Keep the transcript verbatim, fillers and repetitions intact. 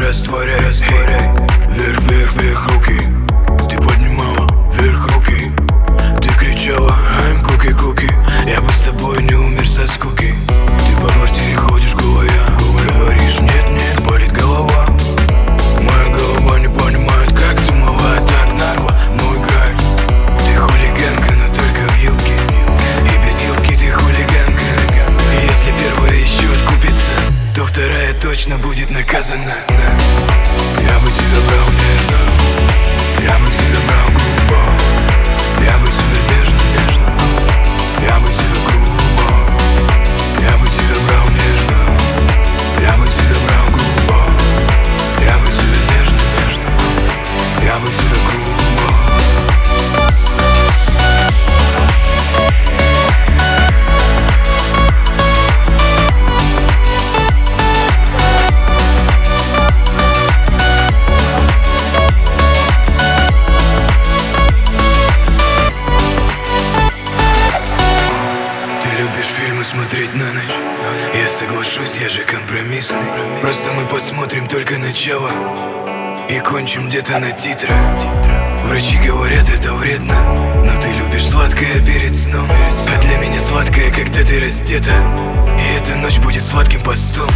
растворяй, растворяй. Вверх, вверх, вверх руки. Ты поднимала вверх руки. Ты кричала I'm cookie, cookie. Я бы с тобой не умер со скуки. Ты по квартире ходишь голая, говоришь нет, нет, болит голова. Моя голова не понимает, как ты могла так нагло мной играть. Ты хулиганка, но только в юбке. И без юбки ты хулиганка. Если первая еще откупится, то вторая точно будет наказана. Я бы тебя брал нежно, я бы тебя брал грубо. Я бы тебя нежно, нежно, я бы тебя грубо. Я бы тебя брал нежно, я бы тебя брал грубо. Я бы тебя нежно, нежно, я бы тебя грубо. Смотреть на ночь, я соглашусь, я же компромиссный. Просто мы посмотрим только начало и кончим где-то на титрах. Врачи говорят, это вредно, но ты любишь сладкое перед сном. А для меня сладкое, когда ты раздета, и эта ночь будет сладким постом.